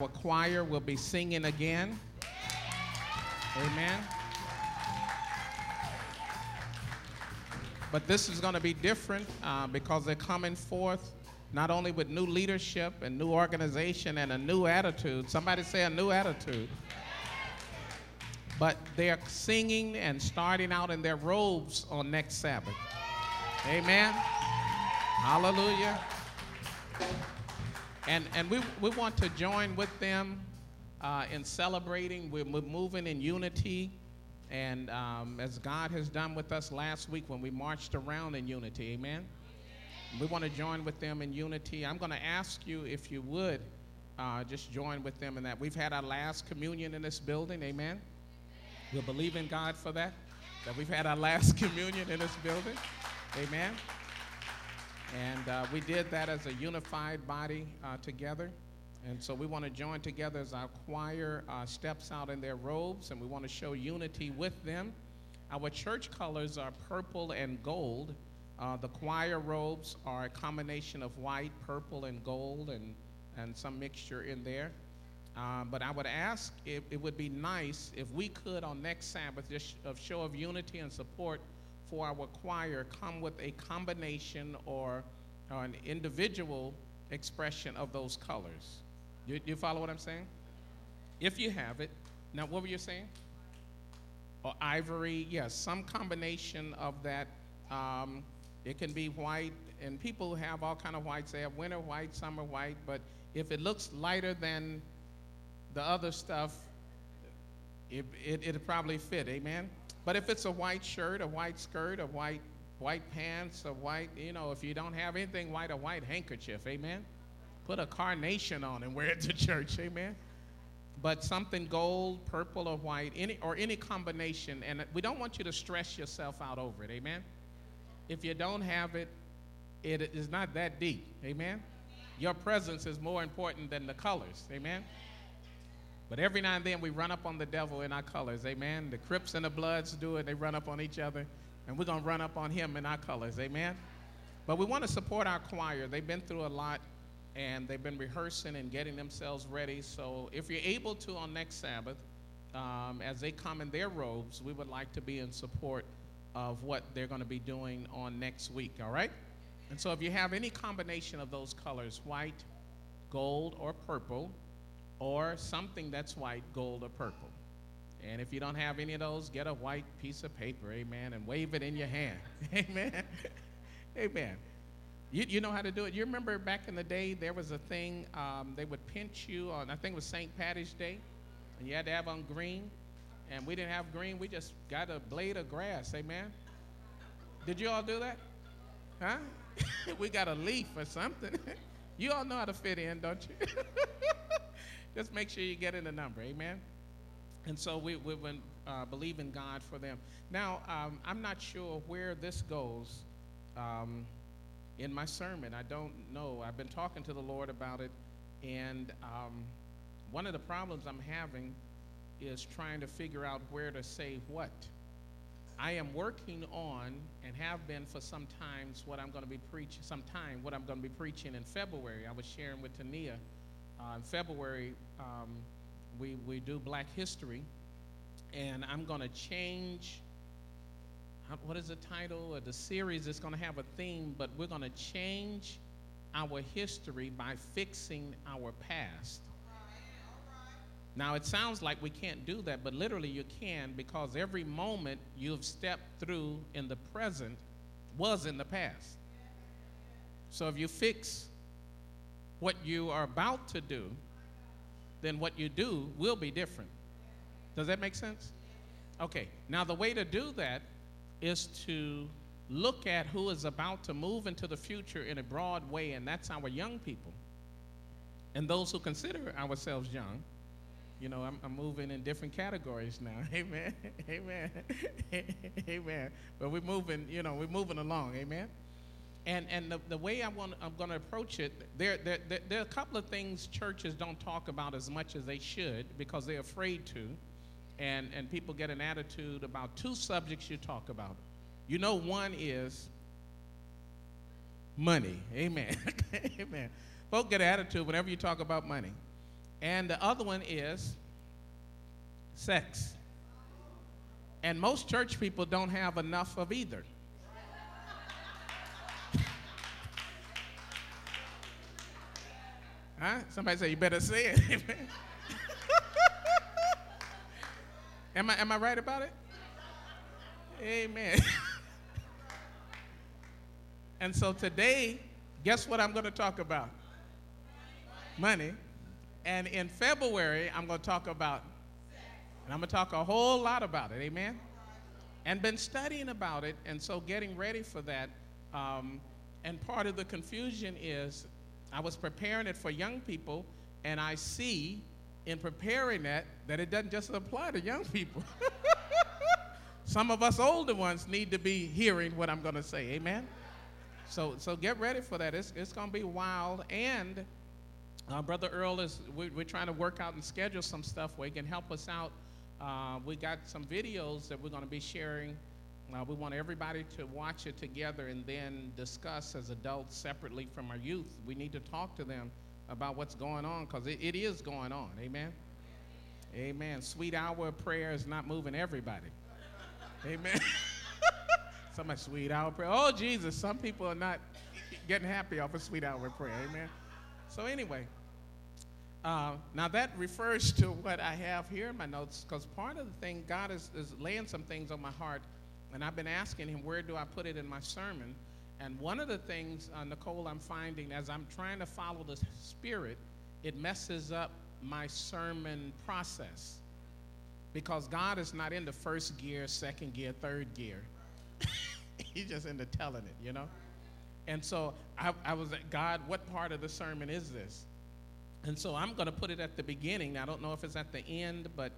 Our choir will be singing again. Amen. But this is going to be different because they're coming forth not only with new leadership and new organization and a new attitude. Somebody say a new attitude. But they're singing and starting out in their robes on next Sabbath. Amen. Hallelujah. And we want to join with them in celebrating. We're moving in unity. And as God has done with us last week when we marched around in unity, amen? We want to join with them in unity. I'm going to ask you if you would just join with them in that. We've had our last communion in this building, amen? We'll believe in God for that we've had our last communion in this building, amen? And we did that as a unified body together. And so we want to join together as our choir steps out in their robes, and we want to show unity with them. Our church colors are purple and gold. The choir robes are a combination of white, purple, and gold, and some mixture in there. But I would ask if it would be nice if we could on next Sabbath, just a show of unity and support for our choir, come with a combination or an individual expression of those colors. You follow what I'm saying? If you have it. Now, what were you saying? Or ivory, yes, some combination of that. It can be white, and people have all kind of whites. They have winter white, summer white, but if it looks lighter than the other stuff, it'll probably fit, amen? But if it's a white shirt, a white skirt, a white pants, a white, if you don't have anything white, a white handkerchief, amen? Put a carnation on and wear it to church, amen? But something gold, purple, or white, any combination, and we don't want you to stress yourself out over it, amen? If you don't have it, it is not that deep, amen? Your presence is more important than the colors, amen? But every now and then we run up on the devil in our colors, amen? The Crips and the Bloods do it, they run up on each other, and we're going to run up on him in our colors, amen? But we want to support our choir. They've been through a lot, and they've been rehearsing and getting themselves ready. So if you're able to on next Sabbath, as they come in their robes, we would like to be in support of what they're going to be doing on next week, all right? And so if you have any combination of those colors, white, gold, or purple, or something that's white, gold, or purple. And if you don't have any of those, get a white piece of paper, amen, and wave it in your hand, amen, amen. You know how to do it. You remember back in the day, there was a thing, they would pinch you on, I think it was St. Patty's Day, and you had to have on green, and we didn't have green. We just got a blade of grass, amen? Did you all do that? Huh? We got a leaf or something. You all know how to fit in, don't you? Just make sure you get in the number, amen? And so we believe in God for them. Now, I'm not sure where this goes. In my sermon, I don't know. I've been talking to the Lord about it, and one of the problems I'm having is trying to figure out where to say what. I am working on, and have been for some times, what I'm going to be preaching in February. I was sharing with Tania. In February, we do Black History, and I'm going to change. What is the title of the series? It's going to have a theme, but we're going to change our history by fixing our past. Now, it sounds like we can't do that, but literally you can, because every moment you've stepped through in the present was in the past. So if you fix what you are about to do, then what you do will be different. Does that make sense? Okay. Now, the way to do that is to look at who is about to move into the future in a broad way, and that's our young people and those who consider ourselves young. I'm moving in different categories now. Amen. Amen. Amen. But we're moving, we're moving along. Amen. And the way I'm going to approach it, there are a couple of things churches don't talk about as much as they should because they're afraid to. And people get an attitude about two subjects you talk about. One is money. Amen. Amen. Folks get an attitude whenever you talk about money. And the other one is sex. And most church people don't have enough of either. Huh? Somebody say, you better say it. Am I right about it? Amen. And so today, guess what I'm going to talk about? Money. And in February, I'm going to talk about, and I'm going to talk a whole lot about it, amen? And been studying about it, and so getting ready for that. And part of the confusion is I was preparing it for young people, and I see in preparing that it doesn't just apply to young people. Some of us older ones need to be hearing what I'm going to say, amen? So get ready for that. It's going to be wild. And Brother Earl, we're trying to work out and schedule some stuff where he can help us out. We got some videos that we're going to be sharing. We want everybody to watch it together and then discuss as adults separately from our youth. We need to talk to them about what's going on, because it is going on. Amen? Amen. Sweet hour of prayer is not moving everybody. Amen. Somebody, sweet hour prayer. Oh, Jesus, some people are not getting happy off a sweet hour of prayer. Amen. So anyway, now that refers to what I have here in my notes, because part of the thing, God is laying some things on my heart, and I've been asking him, where do I put it in my sermon? And one of the things, Nicole, I'm finding as I'm trying to follow the Spirit, it messes up my sermon process, because God is not in the first gear, second gear, third gear. He's just into telling it, you know? And so I was like, God, what part of the sermon is this? And so I'm going to put it at the beginning. I don't know if it's at the end, but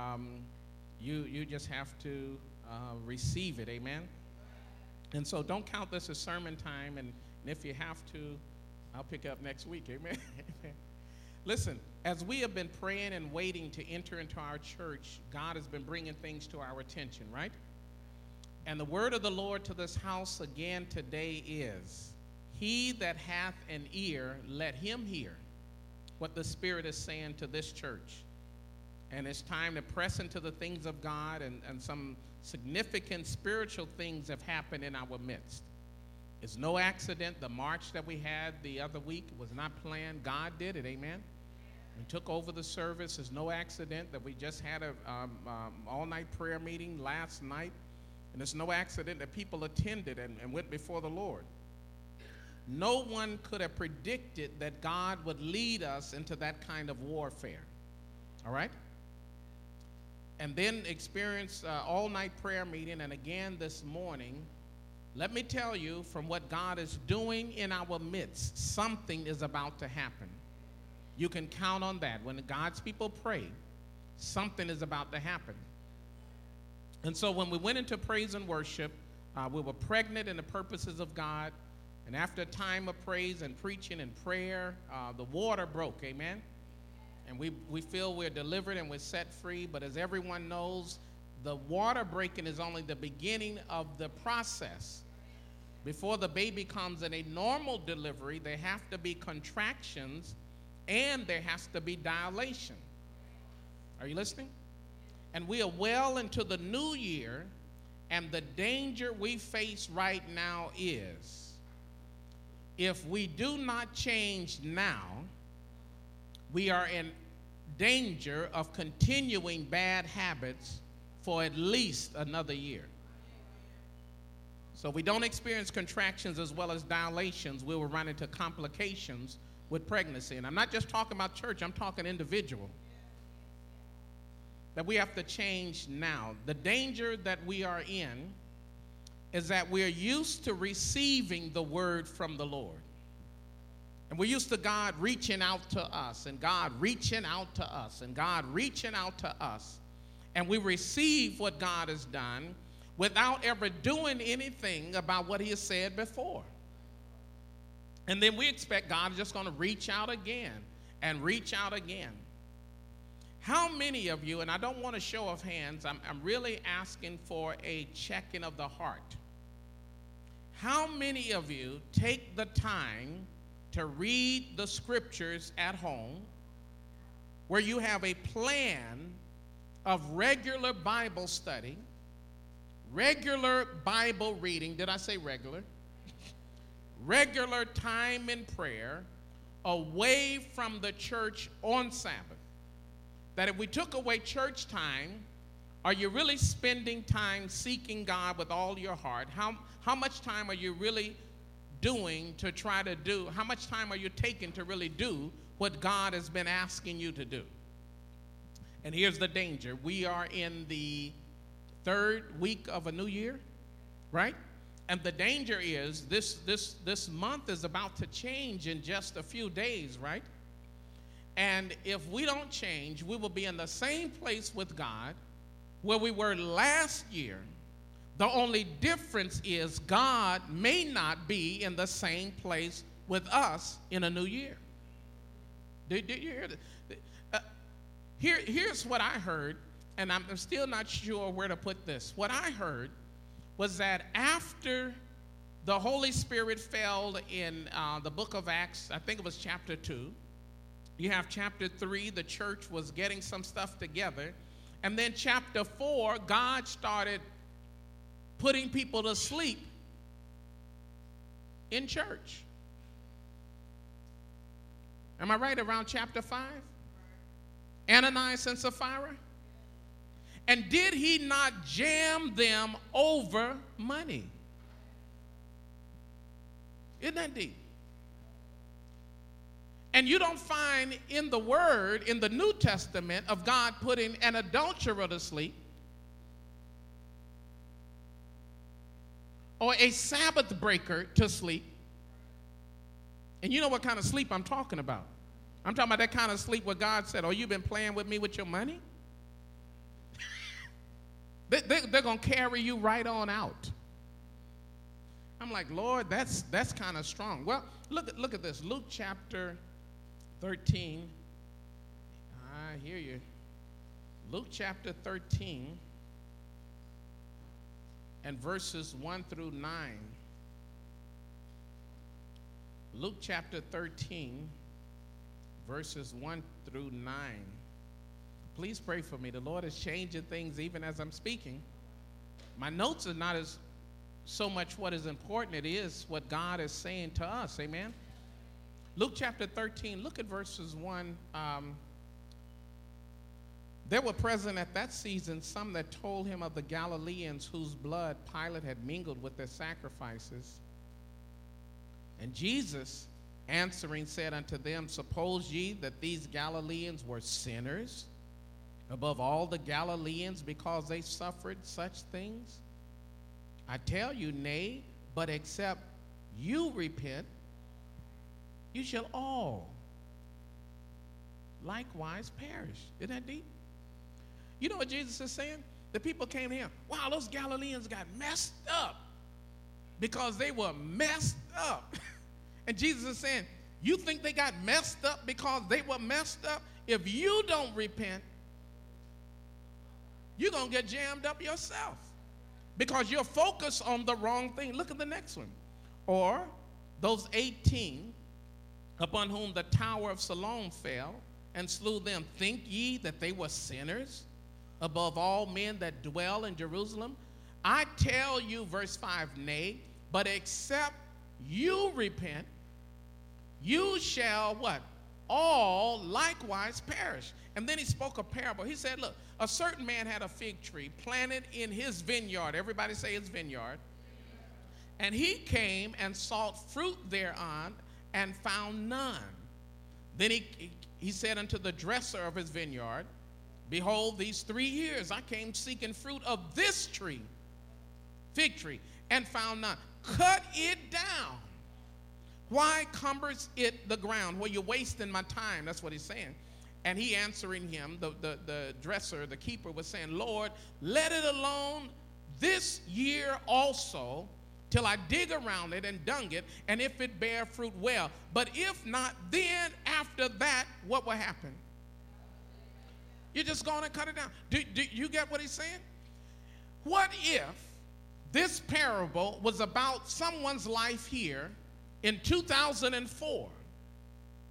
you just have to receive it, amen? And so don't count this as sermon time, and if you have to, I'll pick up next week, amen? Listen, as we have been praying and waiting to enter into our church, God has been bringing things to our attention, right? And the word of the Lord to this house again today is, he that hath an ear, let him hear what the Spirit is saying to this church. And it's time to press into the things of God, and some significant spiritual things have happened in our midst. It's no accident. The march that we had the other week was not planned. God did it, amen? We took over the service. It's no accident that we just had a all-night prayer meeting last night. And it's no accident that people attended and went before the Lord. No one could have predicted that God would lead us into that kind of warfare. All right? And then experience all-night prayer meeting, and again this morning. Let me tell you, from what God is doing in our midst, something is about to happen. You can count on that. When God's people pray, something is about to happen. And so when we went into praise and worship, we were pregnant in the purposes of God. And after a time of praise and preaching and prayer, the water broke, amen? And we feel we're delivered and we're set free. But as everyone knows, the water breaking is only the beginning of the process. Before the baby comes in a normal delivery, there have to be contractions and there has to be dilation. Are you listening? And we are well into the new year, and the danger we face right now is, if we do not change now, we are in danger of continuing bad habits for at least another year. So we don't experience contractions as well as dilations, we will run into complications with pregnancy. And I'm not just talking about church, I'm talking individual. That we have to change now. The danger that we are in is that we're used to receiving the word from the Lord. And we're used to God reaching out to us, and God reaching out to us, and God reaching out to us. And we receive what God has done without ever doing anything about what he has said before. And then we expect God is just going to reach out again and reach out again. How many of you, and I don't want a show of hands, I'm really asking for a checking of the heart. How many of you take the time to read the scriptures at home where you have a plan of regular Bible study, regular Bible reading. Did I say regular? Regular time in prayer, away from the church on Sabbath. That if we took away church time, are you really spending time seeking God with all your heart? How much time are you really doing to try to do, how much time are you taking to really do what God has been asking you to do? And here's the danger. We are in the third week of a new year, right? And the danger is this month is about to change in just a few days, right? And if we don't change, we will be in the same place with God where we were last year. The only difference is God may not be in the same place with us in a new year. Did you hear that? Here's what I heard, and I'm still not sure where to put this. What I heard was that after the Holy Spirit fell in the book of Acts, I think it was chapter 2, you have chapter 3, the church was getting some stuff together, and then chapter 4, God started putting people to sleep in church. Am I right? Around chapter 5? Ananias and Sapphira? And did he not jam them over money? Isn't that deep? And you don't find in the Word, in the New Testament, of God putting an adulterer to sleep, or a Sabbath breaker to sleep. And you know what kind of sleep I'm talking about. I'm talking about that kind of sleep where God said, oh, you've been playing with me with your money? They're going to carry you right on out. I'm like, Lord, that's kind of strong. Well, look at this. Luke chapter 13. I hear you. Luke chapter 13 and verses 1 through 9. Luke chapter 13, verses 1 through 9. Please pray for me. The Lord is changing things even as I'm speaking. My notes are not as so much what is important. It is what God is saying to us. Amen. Luke chapter 13, look at verses 1. There were present at that season some that told him of the Galileans whose blood Pilate had mingled with their sacrifices. And Jesus, answering, said unto them, suppose ye that these Galileans were sinners above all the Galileans because they suffered such things? I tell you, nay, but except you repent, you shall all likewise perish. Isn't that deep? You know what Jesus is saying? The people came to him. Wow, those Galileans got messed up because they were messed up. And Jesus is saying, you think they got messed up because they were messed up? If you don't repent, you're going to get jammed up yourself because you're focused on the wrong thing. Look at the next one. Or those 18 upon whom the tower of Siloam fell and slew them, think ye that they were sinners above all men that dwell in Jerusalem? I tell you, verse 5, nay, but except you repent, you shall what? All likewise perish. And then he spoke a parable. He said, look, a certain man had a fig tree planted in his vineyard. Everybody say his vineyard. And he came and sought fruit thereon and found none. Then he said unto the dresser of his vineyard, behold, these 3 years I came seeking fruit of this tree, fig tree, and found none. Cut it down. Why cumbers it the ground? Well, you're wasting my time. That's what he's saying. And he answering him, the dresser, the keeper, was saying, Lord, let it alone this year also, till I dig around it and dung it, and if it bear fruit, well. But if not, then after that, what will happen? You're just going to cut it down. Do you get what he's saying? What if this parable was about someone's life here in 2004,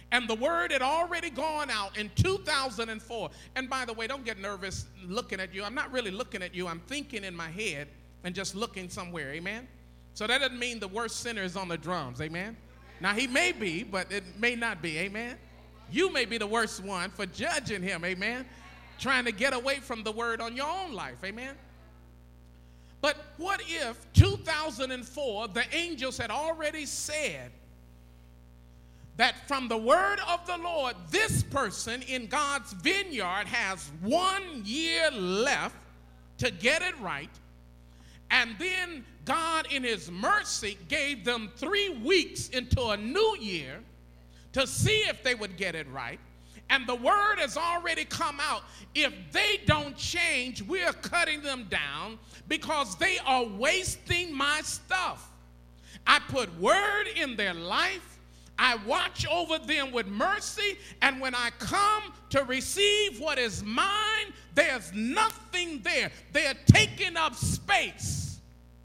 And the word had already gone out in 2004. And by the way, don't get nervous looking at you. I'm not really looking at you. I'm thinking in my head and just looking somewhere. Amen? So that doesn't mean the worst sinner is on the drums. Amen? Now, he may be, but it may not be. Amen? You may be the worst one for judging him. Amen? Trying to get away from the word on your own life. Amen? But what if 2004, the angels had already said that from the word of the Lord, this person in God's vineyard has 1 year left to get it right. And then God, in his mercy, gave them 3 weeks into a new year to see if they would get it right. And the word has already come out. If they don't change, we're cutting them down because they are wasting my stuff. I put word in their life. I watch over them with mercy, and when I come to receive what is mine, there's nothing there. They are taking up space.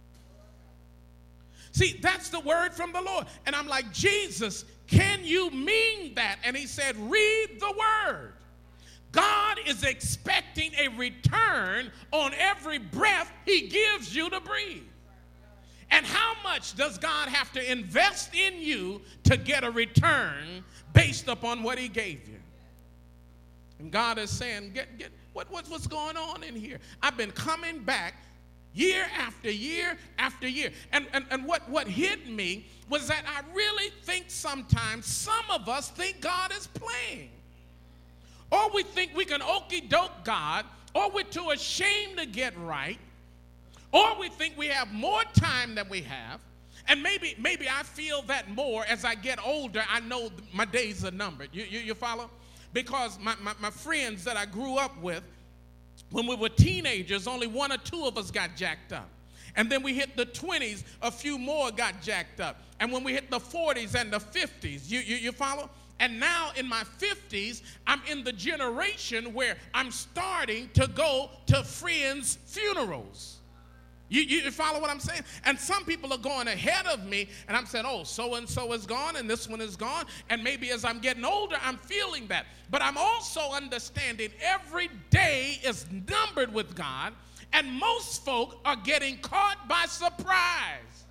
See, that's the word from the Lord. And I'm like, Jesus, can you mean that? And he said, read the word. God is expecting a return on every breath he gives you to breathe. And how much does God have to invest in you to get a return based upon what he gave you? And God is saying, what's going on in here? I've been coming back year after year after year. And what hit me was that I really think sometimes some of us think God is playing. Or we think we can okey-doke God, or we're too ashamed to get right. Or we think we have more time than we have. And maybe I feel that more as I get older. I know my days are numbered. You follow? Because my friends that I grew up with, when we were teenagers, only 1 or 2 of us got jacked up. And then we hit the 20s, a few more got jacked up. And when we hit the 40s and the 50s, you follow? And now in my 50s, I'm in the generation where I'm starting to go to friends' funerals. You follow what I'm saying? And some people are going ahead of me, and I'm saying, oh, so-and-so is gone, and this one is gone. And maybe as I'm getting older, I'm feeling that. But I'm also understanding every day is numbered with God, and most folk are getting caught by surprise.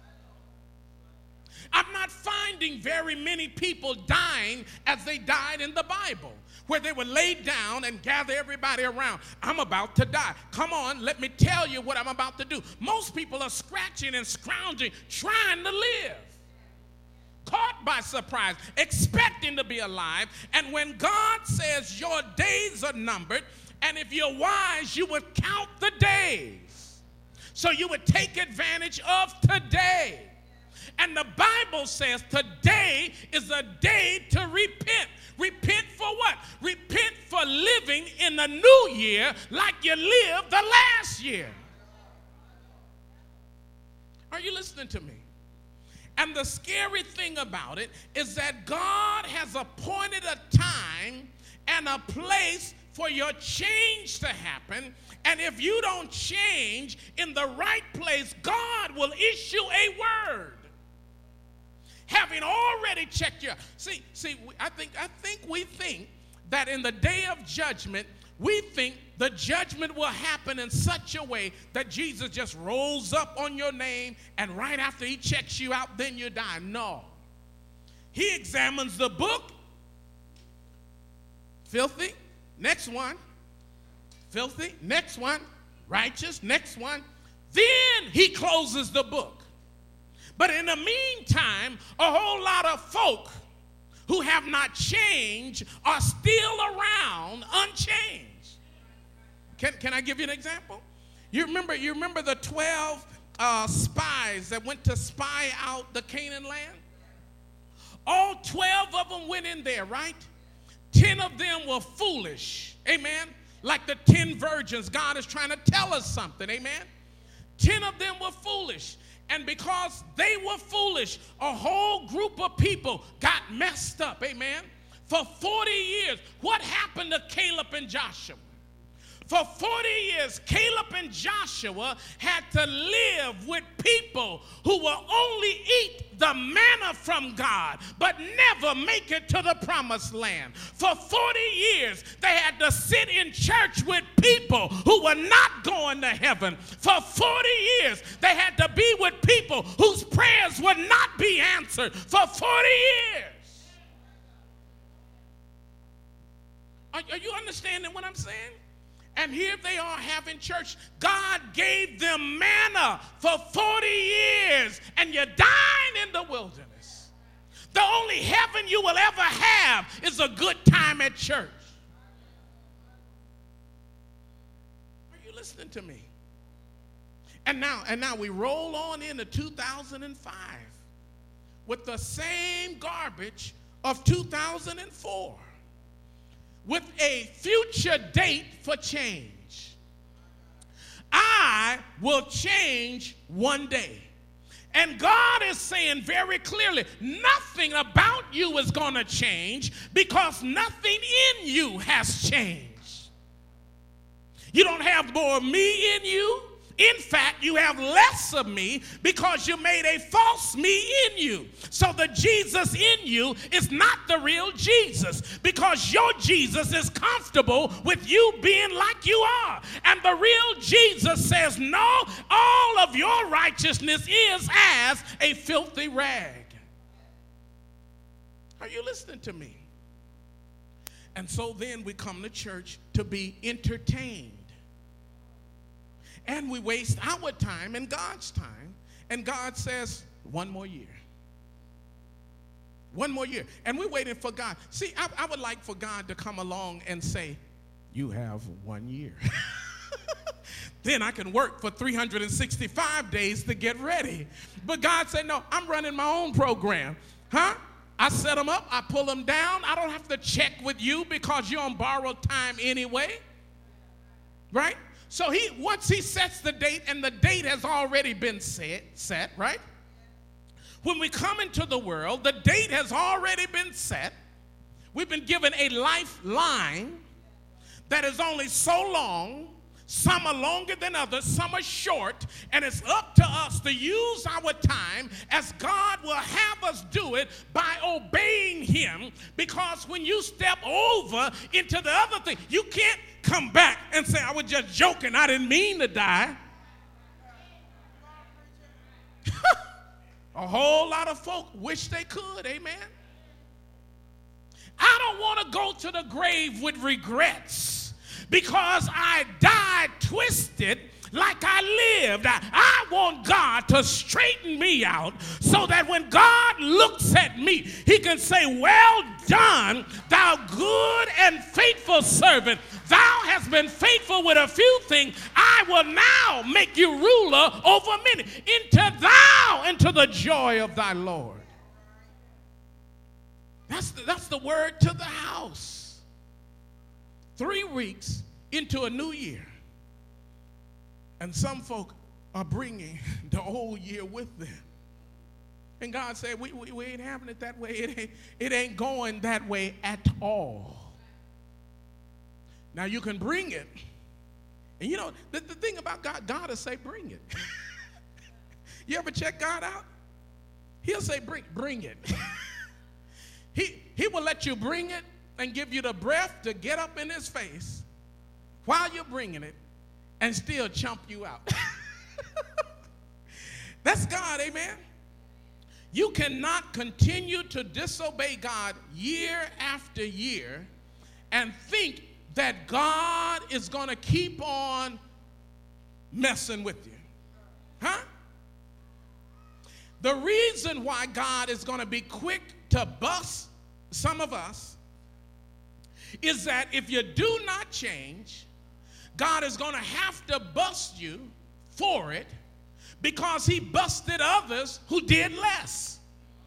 I'm not finding very many people dying as they died in the Bible, where they would lay down and gather everybody around. I'm about to die. Come on, let me tell you what I'm about to do. Most people are scratching and scrounging, trying to live. Caught by surprise, expecting to be alive. And when God says your days are numbered, and if you're wise, you would count the days. So you would take advantage of today. And the Bible says today is a day to repent. Repent for what? Repent for living in the new year like you lived the last year. Are you listening to me? And the scary thing about it is that God has appointed a time and a place for your change to happen. And if you don't change in the right place, God will issue a word. Having already checked you. See, I think we think that in the day of judgment, we think the judgment will happen in such a way that Jesus just rolls up on your name, and right after he checks you out, then you die. No. He examines the book. Filthy. Next one. Filthy. Next one. Righteous. Next one. Then he closes the book. But in the meantime, a whole lot of folk who have not changed are still around unchanged. Can I give you an example? You remember the 12 spies that went to spy out the Canaan land? All 12 of them went in there, right? 10 of them were foolish, amen? Like the 10 virgins. God is trying to tell us something, amen? 10 of them were foolish. And because they were foolish, a whole group of people got messed up, amen? For 40 years, what happened to Caleb and Joshua? For 40 years, Caleb and Joshua had to live with people who will only eat the manna from God, but never make it to the promised land. For 40 years, they had to sit in church with people who were not going to heaven. For 40 years, they had to be with people whose prayers would not be answered. For 40 years. Are you understanding what I'm saying? And here they are having church. God gave them manna for 40 years, and you're dying in the wilderness. The only heaven you will ever have is a good time at church. Are you listening to me? And now we roll on into 2005 with the same garbage of 2004. With a future date for change. I will change one day. And God is saying very clearly, nothing about you is going to change because nothing in you has changed. You don't have more of me in you. In fact, you have less of me because you made a false me in you. So the Jesus in you is not the real Jesus because your Jesus is comfortable with you being like you are. And the real Jesus says, no, all of your righteousness is as a filthy rag. Are you listening to me? And so then we come to church to be entertained. And we waste our time and God's time. And God says, one more year. One more year. And we're waiting for God. See, I would like for God to come along and say, you have 1 year. Then I can work for 365 days to get ready. But God said, no, I'm running my own program. Huh? I set them up. I pull them down. I don't have to check with you because you're on borrowed time anyway. Right? So once he sets the date, and the date has already been set, right? When we come into the world, the date has already been set. We've been given a lifeline that is only so long. Some are longer than others, some are short, and it's up to us to use our time as God will have us do it by obeying him, because when you step over into the other thing, you can't come back and say, I was just joking, I didn't mean to die. A whole lot of folk wish they could, amen. I don't want to go to the grave with regrets because I died twisted like I lived. I want God to straighten me out so that when God looks at me, he can say, well done, thou good and faithful servant. Thou hast been faithful with a few things. I will now make you ruler over many. Enter thou into the joy of thy Lord. That's the word to the house. 3 weeks into a new year. And some folk are bringing the old year with them. And God said, we ain't having it that way. It ain't going that way at all. Now you can bring it. And you know, the thing about God, God will say, bring it. You ever check God out? He'll say, bring it. He will let you bring it and give you the breath to get up in his face while you're bringing it and still chump you out. That's God, amen? You cannot continue to disobey God year after year and think that God is going to keep on messing with you. Huh? The reason why God is going to be quick to bust some of us is that if you do not change, God is going to have to bust you for it because he busted others who did less.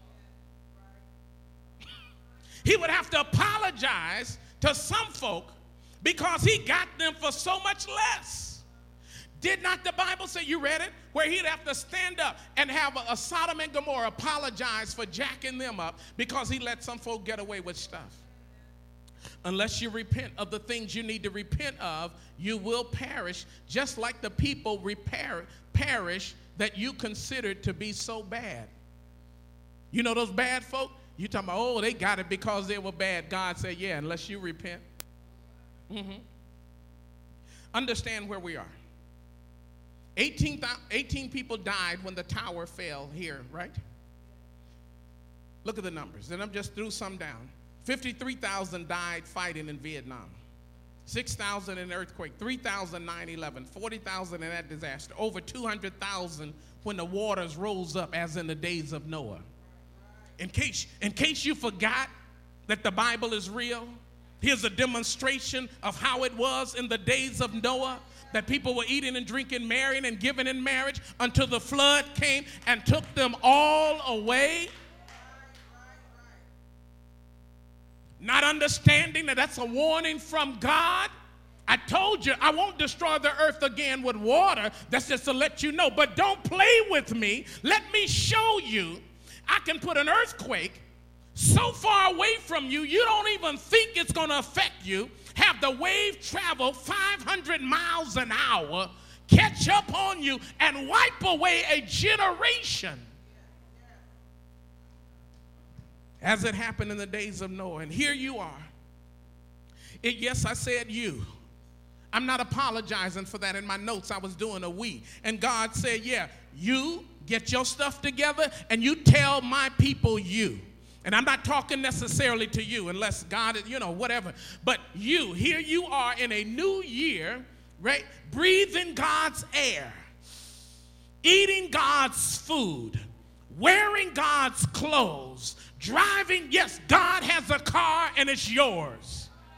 He would have to apologize to some folk because he got them for so much less. Did not the Bible say, you read it, where he'd have to stand up and have a Sodom and Gomorrah apologize for jacking them up because he let some folk get away with stuff? Unless you repent of the things you need to repent of, you will perish, just like the people perish that you considered to be so bad. You know those bad folk? You talking about, oh, they got it because they were bad. God said, yeah, unless you repent. Understand where we are. 18 people died when the tower fell here, right? Look at the numbers. And I'm just threw some down. 53,000 died fighting in Vietnam. 6,000 in earthquake, 3,000 9/11, 40,000 in that disaster, over 200,000 when the waters rose up as in the days of Noah. In case you forgot that the Bible is real, here's a demonstration of how it was in the days of Noah, that people were eating and drinking, marrying and giving in marriage until the flood came and took them all away. Not understanding that that's a warning from God. I told you I won't destroy the earth again with water. That's just to let you know. But don't play with me. Let me show you. I can put an earthquake so far away from you, you don't even think it's going to affect you. Have the wave travel 500 miles an hour, catch up on you, and wipe away a generation. As it happened in the days of Noah. And here you are. Yes, I said you. I'm not apologizing for that. In my notes, I was doing a we. And God said, yeah, you get your stuff together and you tell my people you. And I'm not talking necessarily to you unless God is, whatever. But you, here you are in a new year, right? Breathing God's air, eating God's food, wearing God's clothes, driving, yes, God has a car and it's yours.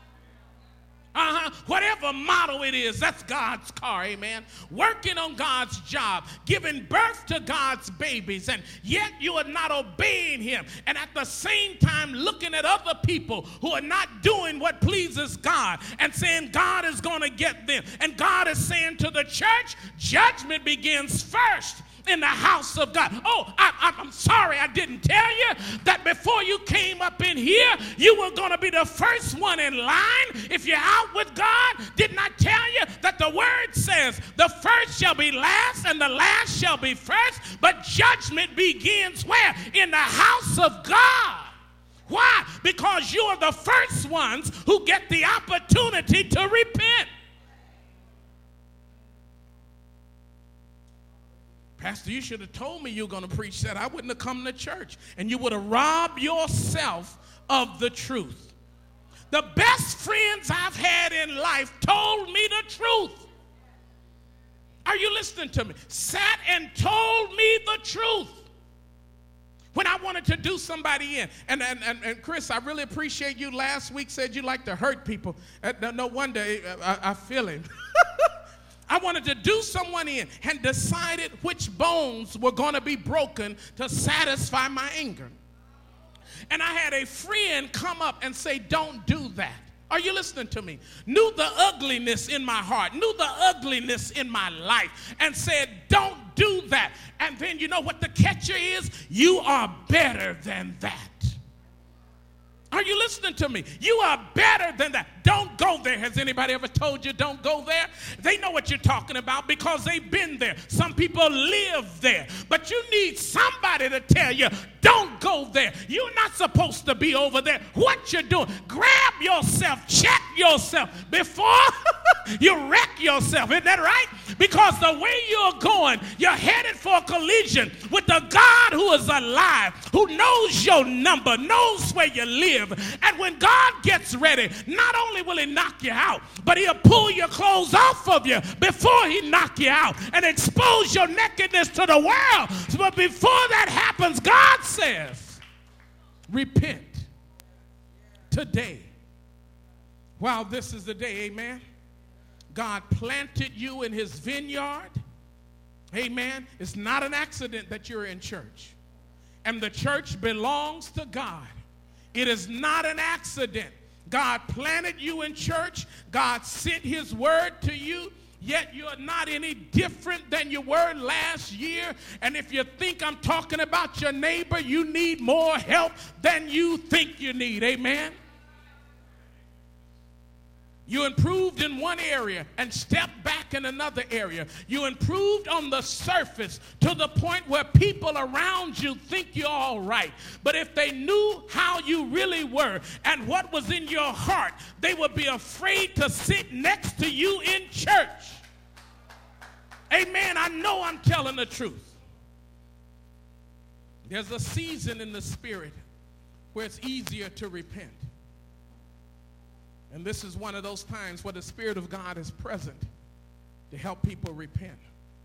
Whatever model it is, that's God's car, amen. Working on God's job, giving birth to God's babies, and yet you are not obeying him. And at the same time looking at other people who are not doing what pleases God and saying God is going to get them. And God is saying to the church, judgment begins first in the house of God. Oh, I'm sorry I didn't tell you that before you came up in here, you were going to be the first one in line. If you're out with God, didn't I tell you that the word says the first shall be last and the last shall be first? But judgment begins where? In the house of God. Why? Because you are the first ones who get the opportunity to repent. Pastor, you should have told me you were going to preach that. I wouldn't have come to church. And you would have robbed yourself of the truth. The best friends I've had in life told me the truth. Are you listening to me? Sat and told me the truth. When I wanted to do somebody in. And Chris, I really appreciate you last week said you like to hurt people. No wonder I feel him. I wanted to do someone in and decided which bones were going to be broken to satisfy my anger. And I had a friend come up and say, don't do that. Are you listening to me? Knew the ugliness in my heart, knew the ugliness in my life, and said, don't do that. And then you know what the catcher is? You are better than that. Are you listening to me? You are better than that. Don't go there. Has anybody ever told you don't go there? They know what you're talking about because they've been there. Some people live there. But you need somebody to tell you, don't go there. You're not supposed to be over there. What you're doing, grab yourself, check yourself before you wreck yourself. Isn't that right? Because the way you're going, you're headed for a collision with the God who is alive, who knows your number, knows where you live. And when God gets ready, not only will he knock you out, but he'll pull your clothes off of you before he knock you out and expose your nakedness to the world. But before that happens, God says, repent today. While this is the day, amen. God planted you in his vineyard. Amen. It's not an accident that you're in church. And the church belongs to God. It is not an accident. God planted you in church. God sent his word to you. Yet you're not any different than you were last year. And if you think I'm talking about your neighbor, you need more help than you think you need. Amen. You improved in one area and stepped back in another area. You improved on the surface to the point where people around you think you're all right. But if they knew how you really were and what was in your heart, they would be afraid to sit next to you in church. Amen. I know I'm telling the truth. There's a season in the spirit where it's easier to repent. And this is one of those times where the Spirit of God is present to help people repent.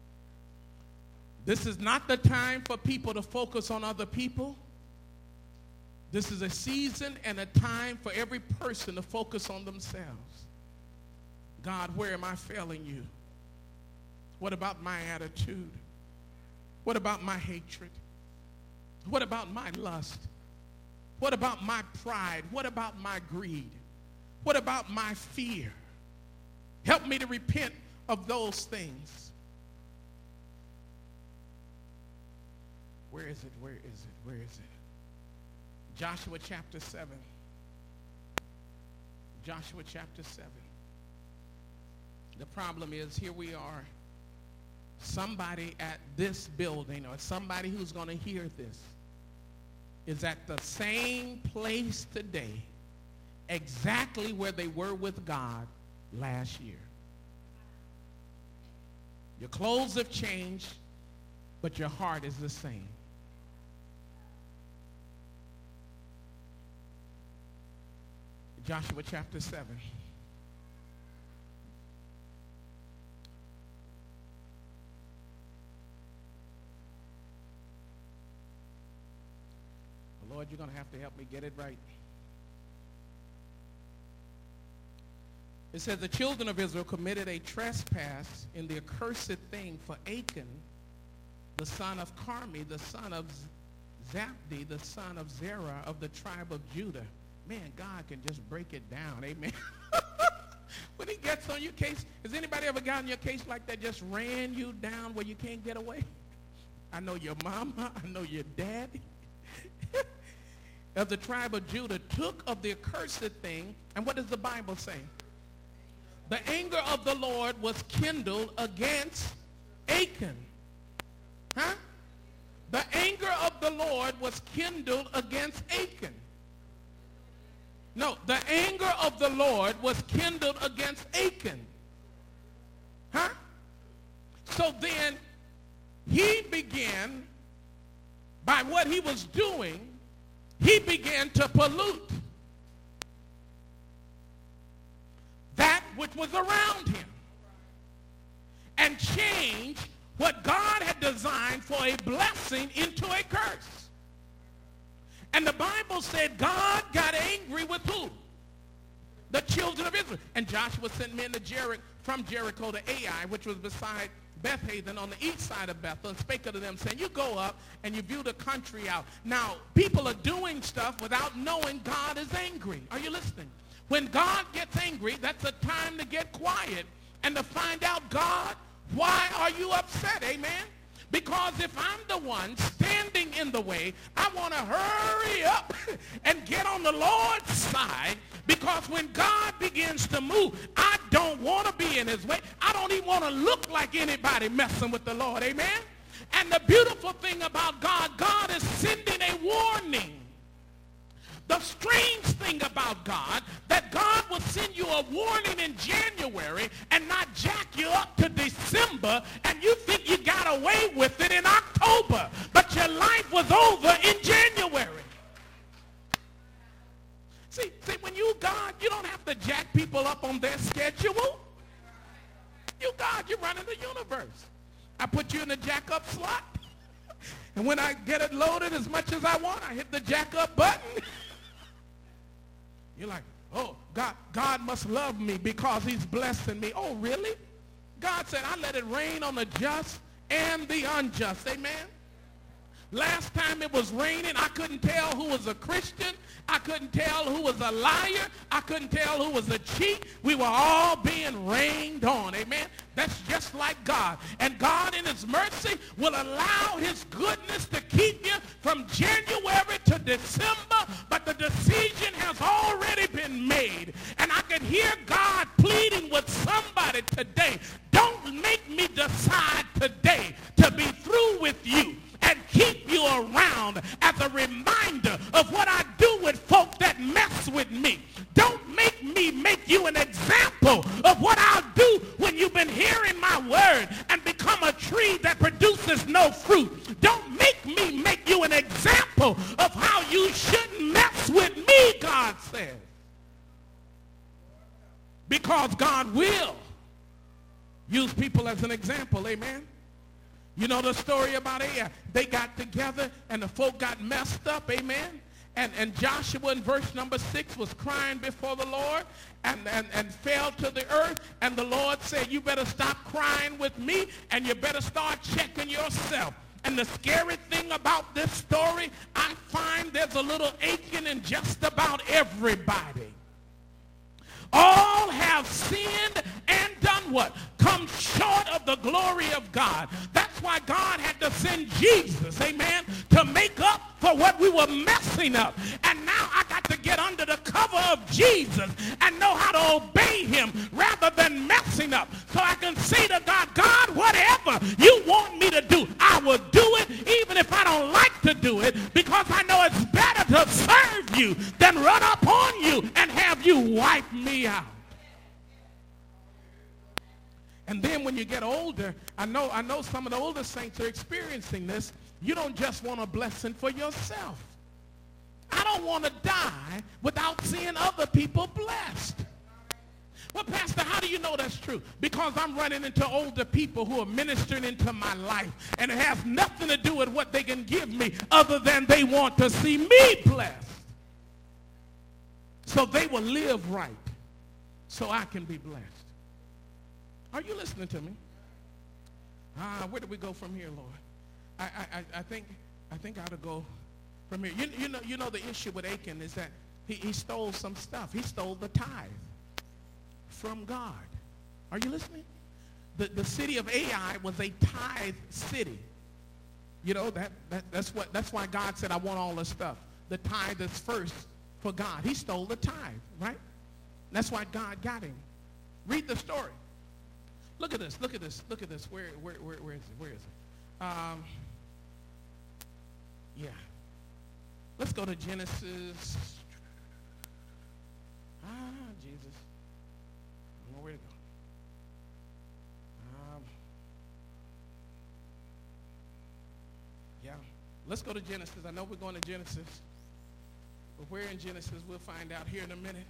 This is not the time for people to focus on other people. This is a season and a time for every person to focus on themselves. God, where am I failing you? What about my attitude? What about my hatred? What about my lust? What about my pride? What about my greed? What about my fear? Help me to repent of those things. Where is it? Where is it? Where is it? Joshua chapter 7. Joshua chapter 7. The problem is, here we are. Somebody at this building, or somebody who's going to hear this, is at the same place today exactly where they were with God last year. Your clothes have changed, but your heart is the same. Joshua chapter 7. Lord, you're going to have to help me get it right. It says, the children of Israel committed a trespass in the accursed thing for Achan, the son of Carmi, the son of Zabdi, the son of Zerah of the tribe of Judah. Man, God can just break it down. Amen. When he gets on your case, has anybody ever gotten your case like that, just ran you down where you can't get away? I know your mama, I know your daddy. Of the tribe of Judah took of the accursed thing, and what does the Bible say? The anger of the Lord was kindled against Achan. Huh? The anger of the Lord was kindled against Achan. No, the anger of the Lord was kindled against Achan. Huh? So then he began, by what he was doing, he began to pollute that which was around him and change what God had designed for a blessing into a curse. And the Bible said God got angry with who? The children of Israel. And Joshua sent men to from Jericho to Ai, which was beside Beth-Haven on the east side of Bethel, and spake unto them, saying, you go up and you view the country out. Now, people are doing stuff without knowing God is angry. Are you listening? When God gets angry, that's a time to get quiet and to find out, God, why are you upset? Amen? Because if I'm the one standing in the way, I want to hurry up and get on the Lord's side, because when God begins to move, I don't want to be in his way. I don't even want to look like anybody messing with the Lord. Amen? And the beautiful thing about God, God is sending a warning. The strange thing about God, that God will send you a warning in January and not jack you up to December, and you think you got away with it in October, but your life was over in January. See, when you God, you don't have to jack people up on their schedule. You God, you're running the universe. I put you in the jack up slot, and when I get it loaded as much as I want, I hit the jack up button. You're like, oh, God must love me because he's blessing me. Oh, really? God said, I let it rain on the just and the unjust. Amen? Last time it was raining, I couldn't tell who was a Christian. I couldn't tell who was a liar. I couldn't tell who was a cheat. We were all being rained on. Amen? That's just like God. And God in his mercy will allow his goodness to keep you from January to December. But the decision has already been made. And I can hear God pleading with somebody today. Don't make me decide today to be through with you and keep you around as a reminder of what I do with folk that mess with me. Don't make me make you an example of what I'll do when you've been hearing my word and become a tree that produces no fruit. Don't make me make you an example of how you shouldn't mess with me, God says. Because God will use people as an example, amen? You know the story about Ai. They got together and the folk got messed up, amen? And Joshua in verse number 6 was crying before the Lord and fell to the earth. And the Lord said, you better stop crying with me and you better start checking yourself. And the scary thing about this story, I find there's a little aching in just about everybody. All have sinned and done what? Come short of the glory of God. That's why God had to send Jesus, amen, to make up for what we were messing up. And now I got to get under the cover of Jesus and know how to obey him rather than messing up. So I can say to God, God, whatever you want me to do, I will do it even if I don't like to do it, because I know it's better to serve you than run up on you and have you wipe me out. And then when you get older, I know some of the older saints are experiencing this. You don't just want a blessing for yourself. I don't want to die without seeing other people blessed. Well, Pastor, how do you know that's true? Because I'm running into older people who are ministering into my life, and it has nothing to do with what they can give me other than they want to see me blessed. So they will live right so I can be blessed. Are you listening to me? Where do we go from here, Lord? I think I ought to go from here. You know the issue with Achan is that he stole some stuff. He stole the tithe from God. Are you listening? The city of Ai was a tithe city. You know, that's why God said, I want all this stuff. The tithe is first for God. He stole the tithe, right? That's why God got him. Read the story. Look at this. Look at this. Look at this. Where is it? Where is it? Yeah. Let's go to Genesis. Jesus. I don't know where to go. Yeah. Let's go to Genesis. I know we're going to Genesis. But where in Genesis, we'll find out here in a minute.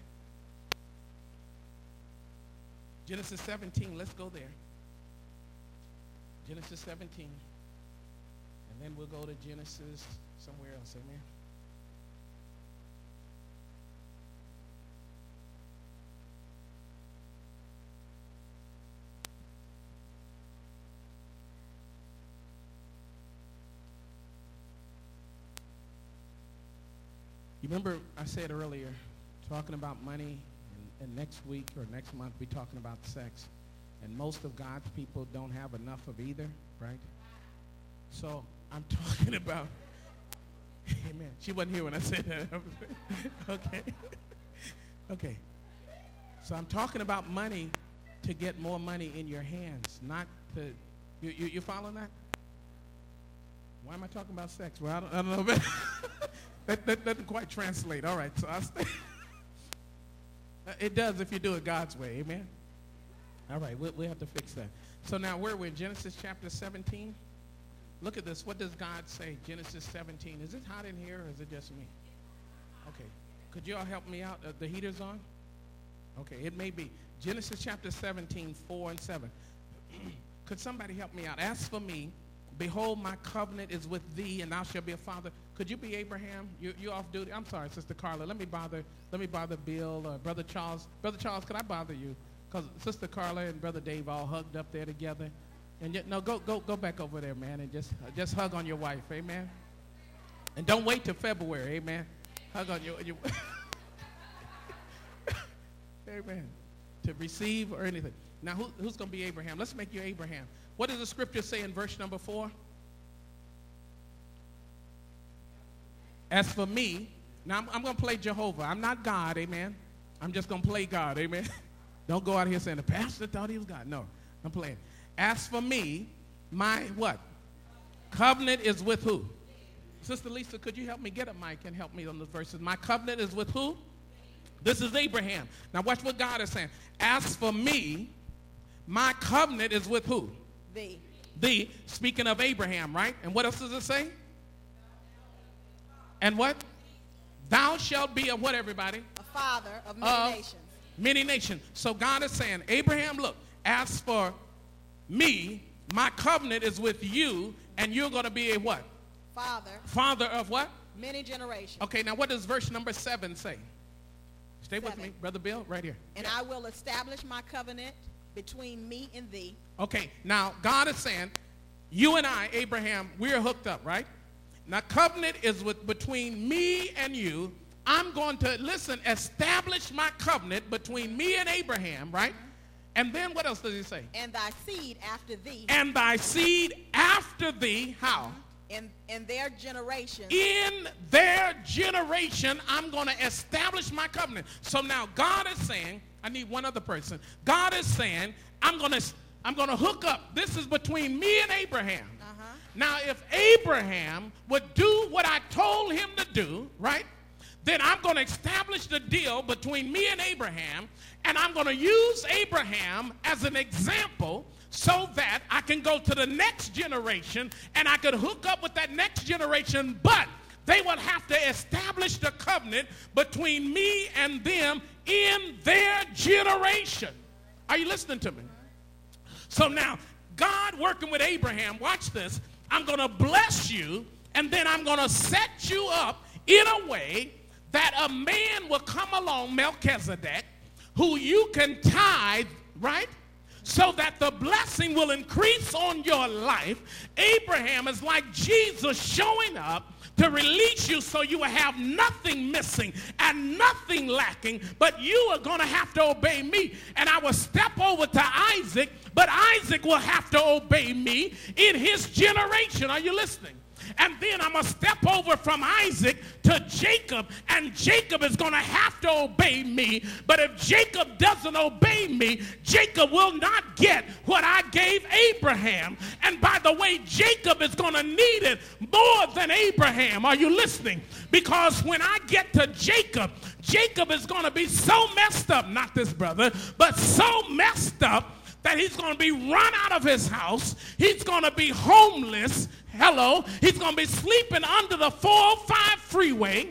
Genesis 17, let's go there. Genesis 17. And then we'll go to Genesis somewhere else, amen. You remember I said earlier, talking about money, and next week or next month we're talking about sex. And most of God's people don't have enough of either, right? So I'm talking about, amen. She wasn't here when I said that. Okay. Okay. So I'm talking about money to get more money in your hands, not to, you following that? Why am I talking about sex? Well, I don't know. That doesn't quite translate. All right, so I'll stay. It does if you do it God's way, amen? All right, we have to fix that. So now we're in Genesis chapter 17. Look at this. What does God say? Genesis 17. Is it hot in here or is it just me? Okay. Could you all help me out? The heater's on? Okay, it may be. Genesis chapter 17, 4 and 7. Could somebody help me out? As for me, behold, my covenant is with thee, and thou shalt be a father. Could you be Abraham? You off duty? I'm sorry, Sister Carla. Let me bother Bill, Brother Charles. Brother Charles, could I bother you? Because Sister Carla and Brother Dave all hugged up there together. And no, go back over there, man, and just hug on your wife, amen. And don't wait till February, amen. Hug on your amen. To receive or anything. Now, who's going to be Abraham? Let's make you Abraham. What does the scripture say in verse number 4? As for me, Now, I'm going to play Jehovah. I'm not God, amen. I'm just going to play God, amen. Don't go out here saying, the pastor thought he was God. No, I'm playing. As for me, my what? Covenant is with who? Sister Lisa, could you help me get a mic and help me on the verses? My covenant is with who? This is Abraham. Now watch what God is saying. As for me, my covenant is with who? Thee. Thee, speaking of Abraham, right? And what else does it say? And what? Thou shalt be a what, everybody? A father of many nations. Many nations. So God is saying, Abraham, look, as for me, my covenant is with you, and you're going to be a what? Father. Father of what? Many generations. Okay, now what does verse number 7 say? Stay with 7. me, Brother Bill, right here. And I will establish my covenant between me and thee. Okay, now God is saying, you and I, Abraham, we're hooked up, right? Now covenant is between me and you. I'm going to, listen, establish my covenant between me and Abraham, right? And then what else does he say? And thy seed after thee. And thy seed after thee, how? In their generation. In their generation, I'm going to establish my covenant. So now God is saying, I need one other person. God is saying, I'm going to hook up. This is between me and Abraham. Now, if Abraham would do what I told him to do, right, then I'm going to establish the deal between me and Abraham, and I'm going to use Abraham as an example so that I can go to the next generation and I could hook up with that next generation, but they would have to establish the covenant between me and them in their generation. Are you listening to me? So now, God working with Abraham, watch this. I'm going to bless you, and then I'm going to set you up in a way that a man will come along, Melchizedek, who you can tithe, right? So that the blessing will increase on your life. Abraham is like Jesus showing up to release you so you will have nothing missing and nothing lacking, but you are going to have to obey me. And I will step over to Isaac, but Isaac will have to obey me in his generation. Are you listening? And then I'm going to step over from Isaac to Jacob, and Jacob is going to have to obey me. But if Jacob doesn't obey me, Jacob will not get what I gave Abraham. And by the way, Jacob is going to need it more than Abraham. Are you listening? Because when I get to Jacob, Jacob is going to be so messed up, not this brother, but so messed up that he's going to be run out of his house. He's going to be homeless. Hello. He's going to be sleeping under the 405 freeway.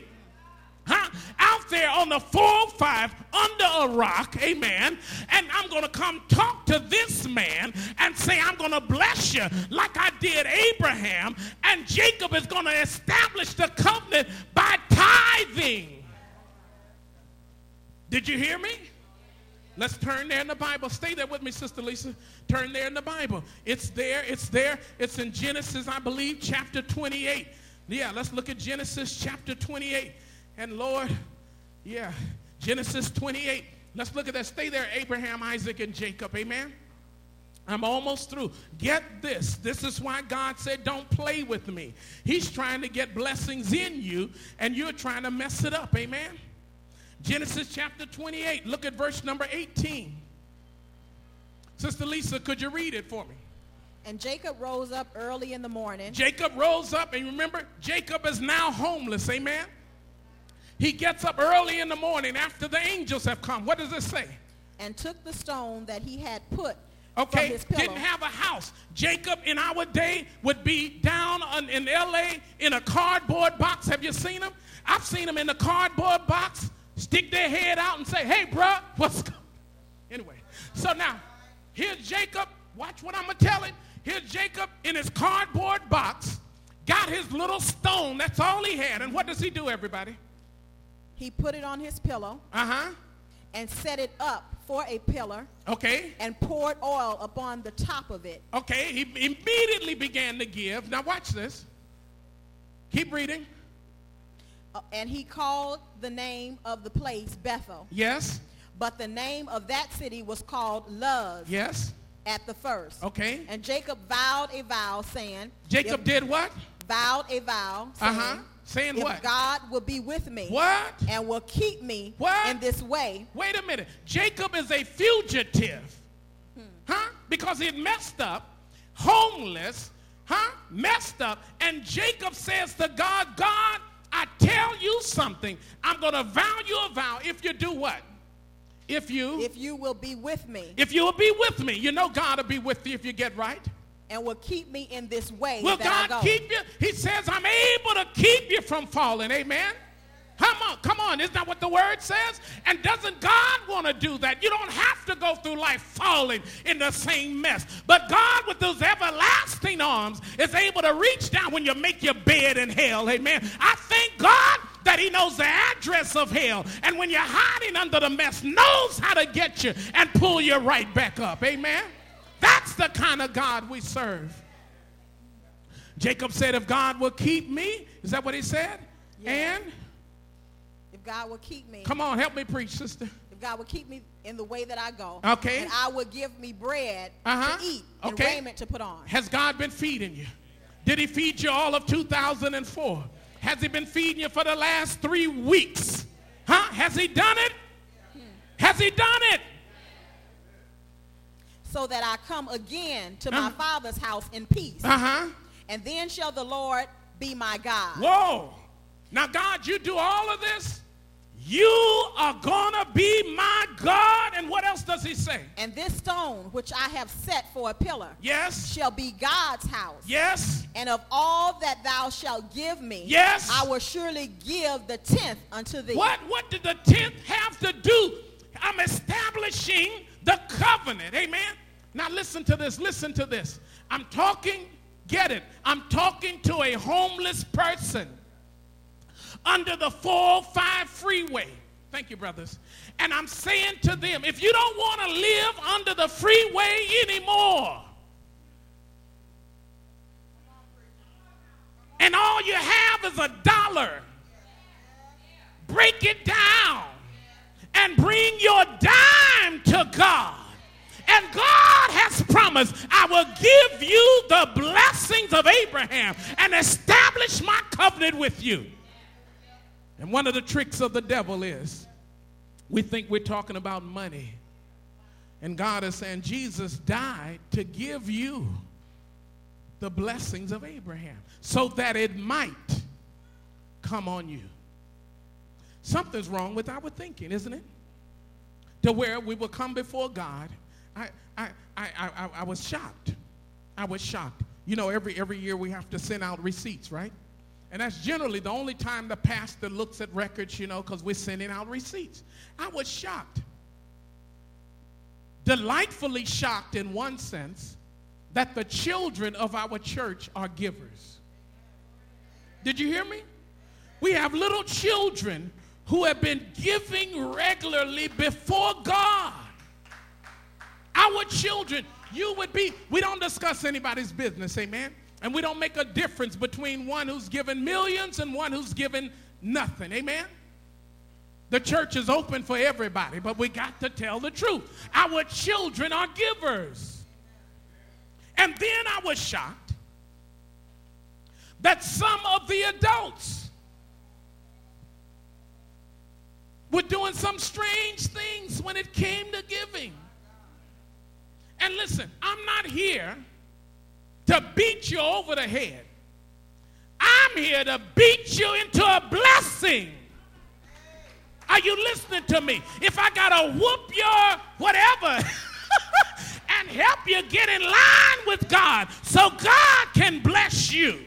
Out there on the 405 under a rock. Amen. And I'm going to come talk to this man and say, I'm going to bless you like I did Abraham. And Jacob is going to establish the covenant by tithing. Did you hear me? Let's turn there in the Bible. Stay there with me, Sister Lisa. Turn there in the Bible. It's there. It's there. It's in Genesis, I believe, chapter 28. Yeah, let's look at Genesis chapter 28. And Lord, yeah, Genesis 28. Let's look at that. Stay there, Abraham, Isaac, and Jacob. Amen. I'm almost through. Get this. This is why God said, don't play with me. He's trying to get blessings in you, and you're trying to mess it up. Amen. Genesis chapter 28, look at verse number 18. Sister Lisa, could you read it for me? And Jacob rose up early in the morning. Jacob rose up, and remember, Jacob is now homeless, amen? He gets up early in the morning after the angels have come. What does it say? And took the stone that he had put from Okay, his pillow. didn't have a house. Jacob in our day would be down in L.A. in a cardboard box. Have you seen him? I've seen him in a cardboard box. Stick their head out and say, hey, bruh, what's going on? Anyway, so now, here's Jacob. Watch what I'm going to tell him. Here's Jacob in his cardboard box, got his little stone. That's all he had. And what does he do, everybody? He put it on his pillow. And set it up for a pillar. Okay. And poured oil upon the top of it. Okay, he immediately began to give. Now watch this. Keep reading. And he called the name of the place Bethel. Yes. But the name of that city was called Luz. Yes. At the first. Okay. And Jacob vowed a vow, saying. Jacob did what? Vowed a vow, saying. Saying if what? God will be with me. What? And will keep me in this way. Wait a minute. Jacob is a fugitive. Huh? Because he had messed up, homeless, messed up. And Jacob says to God, God, I tell you something. I'm going to vow you a vow if you do what? If you will be with me. If you will be with me. You know God will be with you if you get right. And will keep me in this way. Will God keep you? He says, I'm able to keep you from falling. Amen. Come on. Isn't that what the word says? And doesn't God want to do that? You don't have to go through life falling in the same mess. But God, with those everlasting arms, is able to reach down when you make your bed in hell. Amen. I thank God that he knows the address of hell. And when you're hiding under the mess, knows how to get you and pull you right back up. Amen. That's the kind of God we serve. Jacob said, if God will keep me, is that what he said? Yes. And if God will keep me. Come on, help me preach, sister. If God will keep me in the way that I go. Okay. And I will give me bread to eat and raiment to put on. Has God been feeding you? Did he feed you all of 2004? Has he been feeding you for the last 3 weeks? Has he done it? Has he done it? So that I come again to my father's house in peace. And then shall the Lord be my God. Whoa. Now, God, you do all of this. You are going to be my God. And what else does he say? And this stone, which I have set for a pillar, yes, shall be God's house. Yes. And of all that thou shalt give me, yes, I will surely give the 10th unto thee. What did the 10th have to do? I'm establishing the covenant. Amen. Now listen to this. Listen to this. I'm talking, get it. I'm talking to a homeless person under the 405 freeway. Thank you, brothers. And I'm saying to them, if you don't want to live under the freeway anymore, and all you have is $1, break it down and bring your dime to God. And God has promised, I will give you the blessings of Abraham and establish my covenant with you. And one of the tricks of the devil is we think we're talking about money. And God is saying Jesus died to give you the blessings of Abraham so that it might come on you. Something's wrong with our thinking, isn't it? To where we will come before God. I was shocked. I was shocked. You know, every year we have to send out receipts, right? And that's generally the only time the pastor looks at records, you know, because we're sending out receipts. I was shocked. Delightfully shocked in one sense that the children of our church are givers. Did you hear me? We have little children who have been giving regularly before God. Our children, we don't discuss anybody's business, amen? And we don't make a difference between one who's given millions and one who's given nothing, amen? The church is open for everybody, but we got to tell the truth. Our children are givers. And then I was shocked that some of the adults were doing some strange things when it came to giving. And listen, I'm not here to beat you over the head. I'm here to beat you into a blessing. Are you listening to me? If I got to whoop your whatever and help you get in line with God so God can bless you.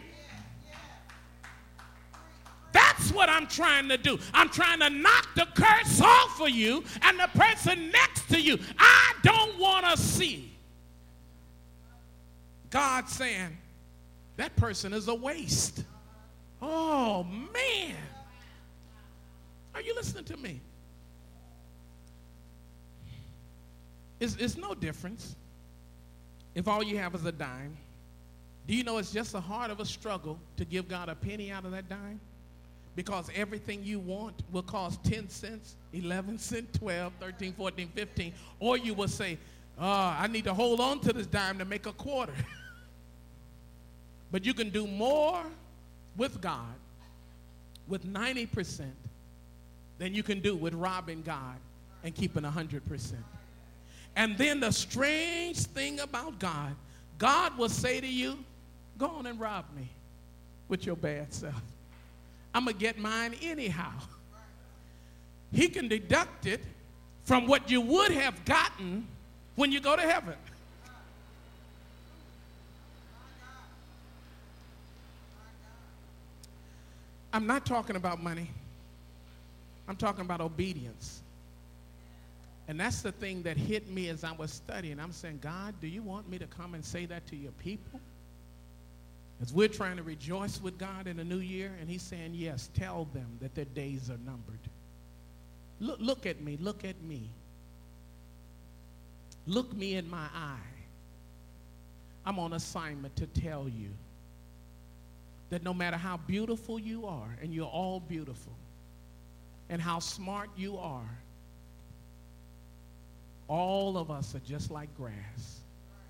That's what I'm trying to do. I'm trying to knock the curse off of you and the person next to you. I don't want to see God saying, that person is a waste. Oh, man. Are you listening to me? It's no difference if all you have is a dime. Do you know it's just a heart of a struggle to give God a penny out of that dime? Because everything you want will cost 10 cents, 11 cents, 12, 13, 14, 15. Or you will say, I need to hold on to this dime to make a quarter. But you can do more with God with 90% than you can do with robbing God and keeping 100%. And then the strange thing about God, God will say to you, go on and rob me with your bad self. I'm going to get mine anyhow. He can deduct it from what you would have gotten when you go to heaven. I'm not talking about money. I'm talking about obedience. And that's the thing that hit me as I was studying. I'm saying, God, do you want me to come and say that to your people? As we're trying to rejoice with God in the new year, and he's saying, yes, tell them that their days are numbered. Look at me, look at me. Look me in my eye. I'm on assignment to tell you that no matter how beautiful you are, and you're all beautiful, and how smart you are, all of us are just like grass.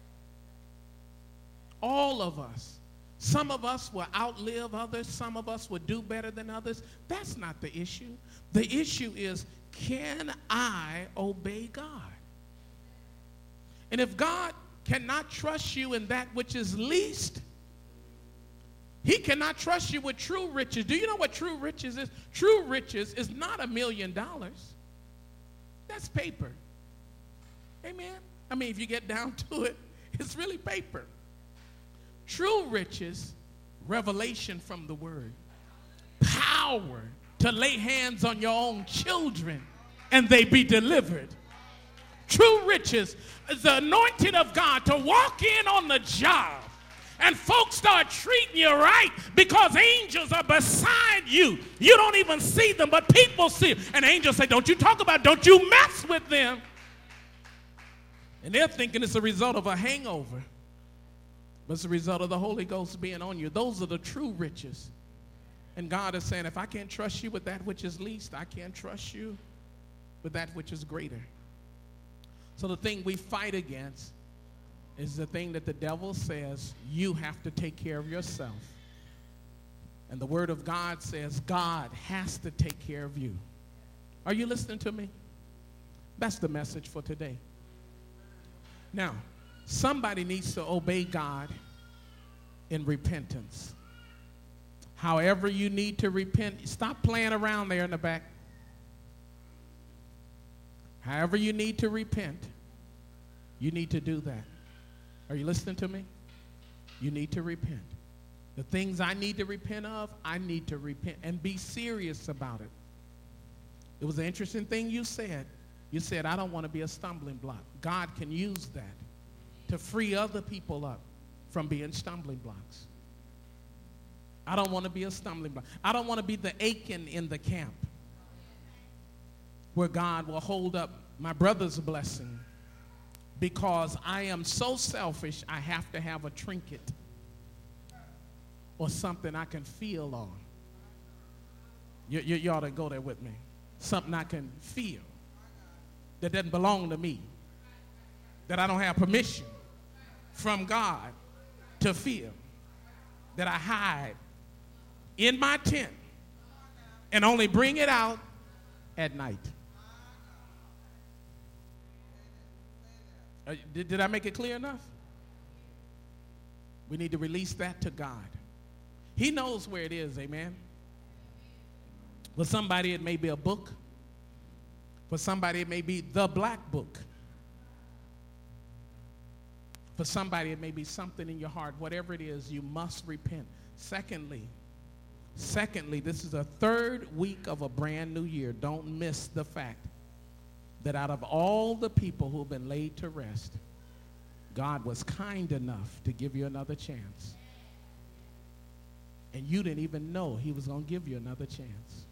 All of us. Some of us will outlive others. Some of us will do better than others. That's not the issue. The issue is, can I obey God? And if God cannot trust you in that which is least, he cannot trust you with true riches. Do you know what true riches is? True riches is not $1 million. That's paper. Amen? I mean, if you get down to it, it's really paper. True riches, revelation from the word. Power to lay hands on your own children and they be delivered. True riches is the anointing of God to walk in on the job and folks start treating you right because angels are beside you. You don't even see them, but people see them. And angels say, don't you talk about, don't you mess with them. And they're thinking it's a result of a hangover. But it's a result of the Holy Ghost being on you. Those are the true riches. And God is saying, if I can't trust you with that which is least, I can't trust you with that which is greater. So the thing we fight against is the thing that the devil says, you have to take care of yourself. And the word of God says, God has to take care of you. Are you listening to me? That's the message for today. Now, somebody needs to obey God in repentance. However you need to repent, stop playing around there in the back. However you need to repent, you need to do that. Are you listening to me? You need to repent. The things I need to repent of, I need to repent and be serious about it. It was an interesting thing you said. You said, I don't want to be a stumbling block. God can use that to free other people up from being stumbling blocks. I don't want to be a stumbling block. I don't want to be the Achan in the camp where God will hold up my brother's blessing because I am so selfish I have to have a trinket or something I can feel on. You ought to go there with me. Something I can feel that doesn't belong to me, that I don't have permission from God to feel, that I hide in my tent and only bring it out at night. Did I make it clear enough? We need to release that to God. He knows where it is, amen? For somebody, it may be a book. For somebody, it may be the black book. For somebody, it may be something in your heart. Whatever it is, you must repent. Secondly, this is the third week of a brand new year. Don't miss the fact that out of all the people who have been laid to rest, God was kind enough to give you another chance. And you didn't even know he was going to give you another chance.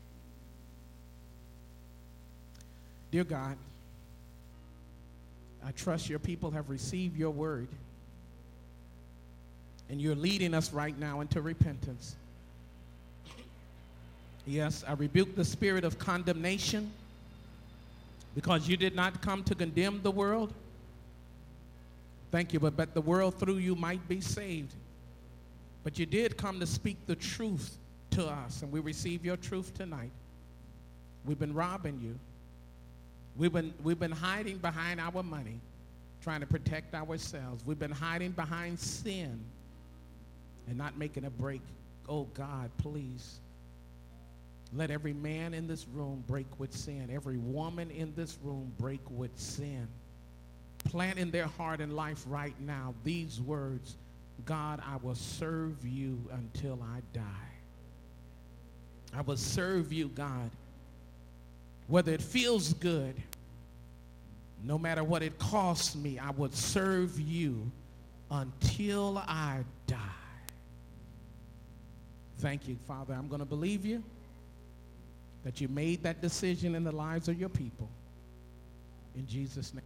Dear God, I trust your people have received your word. And you're leading us right now into repentance. Yes, I rebuke the spirit of condemnation because you did not come to condemn the world. Thank you, but the world through you might be saved. But you did come to speak the truth to us, and we receive your truth tonight. We've been robbing you. We've been hiding behind our money, trying to protect ourselves. We've been hiding behind sin and not making a break. Oh, God, please. Let every man in this room break with sin. Every woman in this room break with sin. Plant in their heart and life right now these words: God, I will serve you until I die. I will serve you, God, whether it feels good, no matter what it costs me. I would serve you until I die. Thank you, Father. I'm going to believe you that you made that decision in the lives of your people. In Jesus' name.